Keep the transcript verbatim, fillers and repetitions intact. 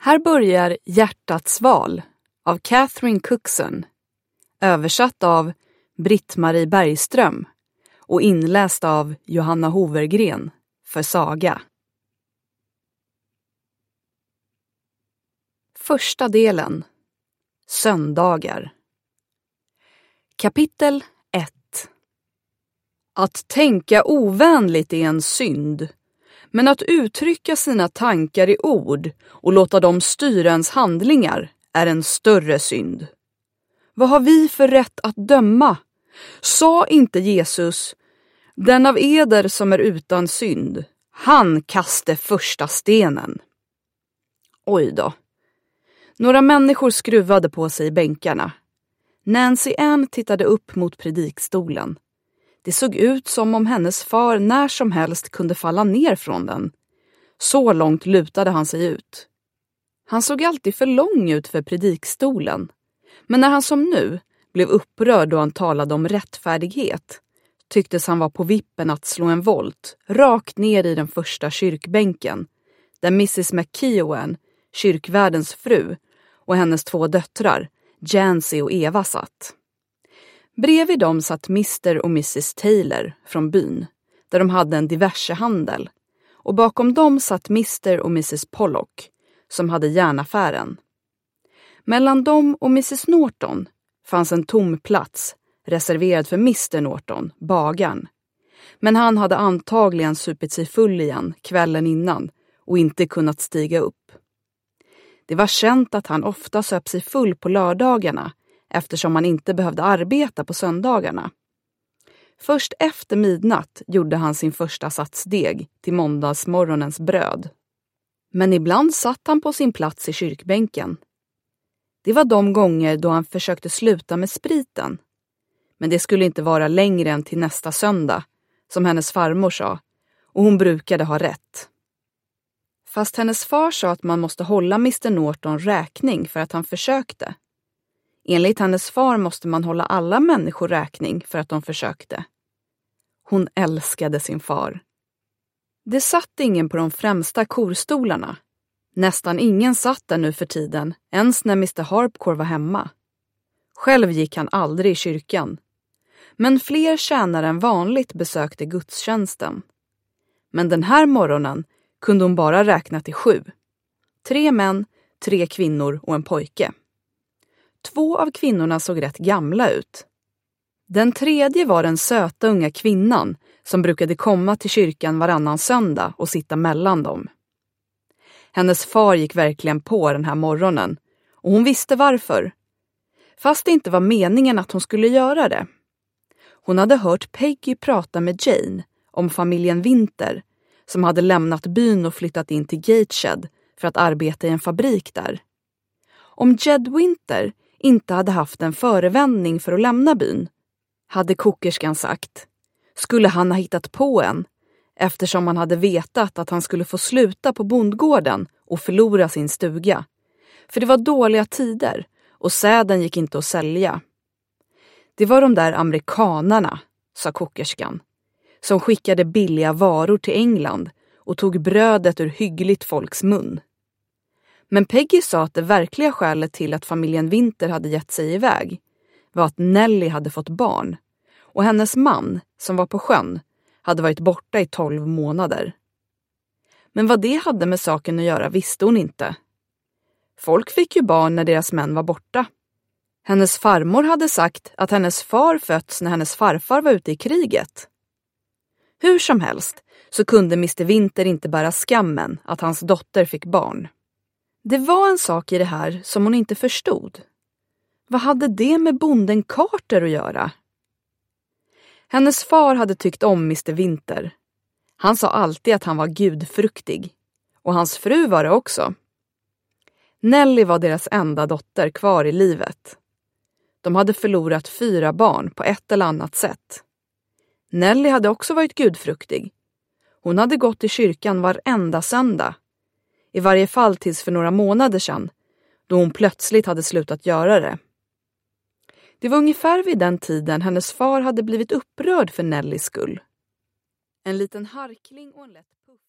Här börjar Hjärtats val av Catherine Cookson, översatt av Britt-Marie Bergström och inläst av Johanna Hovergren för Saga. Första delen. Söndagar. Kapitel ett. Att tänka ovänligt är en synd, men att uttrycka sina tankar i ord och låta dem styra ens handlingar är en större synd. Vad har vi för rätt att döma? Sa inte Jesus, den av eder som är utan synd, han kaste första stenen. Oj då. Några människor skruvade på sig i bänkarna. Nancy Ann tittade upp mot predikstolen. Det såg ut som om hennes far när som helst kunde falla ner från den. Så långt lutade han sig ut. Han såg alltid för lång ut för predikstolen. Men när han som nu blev upprörd då han talade om rättfärdighet, tycktes han vara på vippen att slå en volt rakt ner i den första kyrkbänken, där missus McKeown, kyrkvärdens fru, och hennes två döttrar, Jancy och Eva, satt. Bredvid dem satt mister och missus Taylor från byn, där de hade en diversehandel, och bakom dem satt mister och missus Pollock, som hade järnaffären. Mellan dem och missus Norton fanns en tom plats, reserverad för mister Norton, bagaren. Men han hade antagligen supit sig full igen kvällen innan och inte kunnat stiga upp. Det var känt att han ofta söp sig full på lördagarna, eftersom han inte behövde arbeta på söndagarna. Först efter midnatt gjorde han sin första sats deg till måndagsmorgonens bröd. Men ibland satt han på sin plats i kyrkbänken. Det var de gånger då han försökte sluta med spriten. Men det skulle inte vara längre än till nästa söndag, som hennes farmor sa, och hon brukade ha rätt. Fast hennes far sa att man måste hålla mister Norton räkning för att han försökte. Enligt hennes far måste man hålla alla människor räkning för att de försökte. Hon älskade sin far. Det satt ingen på de främsta korstolarna. Nästan ingen satt där nu för tiden, ens när mister Harpcore var hemma. Själv gick han aldrig i kyrkan. Men fler tjänare än vanligt besökte gudstjänsten. Men den här morgonen kunde hon bara räkna till sju. Tre män, tre kvinnor och en pojke. Två av kvinnorna såg rätt gamla ut. Den tredje var den söta unga kvinnan som brukade komma till kyrkan varannan söndag och sitta mellan dem. Hennes far gick verkligen på den här morgonen, och hon visste varför. Fast det inte var meningen att hon skulle göra det. Hon hade hört Peggy prata med Jane om familjen Winter, som hade lämnat byn och flyttat in till Gateshead för att arbeta i en fabrik där. Om Jed Winter inte hade haft en förevändning för att lämna byn, hade kokerskan sagt, skulle han ha hittat på en, eftersom han hade vetat att han skulle få sluta på bondgården och förlora sin stuga. För det var dåliga tider och säden gick inte att sälja. Det var de där amerikanarna, sa kokerskan, som skickade billiga varor till England och tog brödet ur hyggligt folks mun. Men Peggy sa att det verkliga skälet till att familjen Winter hade gett sig iväg var att Nelly hade fått barn, och hennes man, som var på sjön, hade varit borta i tolv månader. Men vad det hade med saken att göra visste hon inte. Folk fick ju barn när deras män var borta. Hennes farmor hade sagt att hennes far fötts när hennes farfar var ute i kriget. Hur som helst så kunde mister Winter inte bära skammen att hans dotter fick barn. Det var en sak i det här som hon inte förstod. Vad hade det med bonden Carter att göra? Hennes far hade tyckt om mister Winter. Han sa alltid att han var gudfruktig. Och hans fru var det också. Nelly var deras enda dotter kvar i livet. De hade förlorat fyra barn på ett eller annat sätt. Nelly hade också varit gudfruktig. Hon hade gått i kyrkan varenda söndag. I varje fall tills för några månader sedan, då hon plötsligt hade slutat göra det. Det var ungefär vid den tiden hennes far hade blivit upprörd för Nellys skull. En liten harkling och en lätt puff.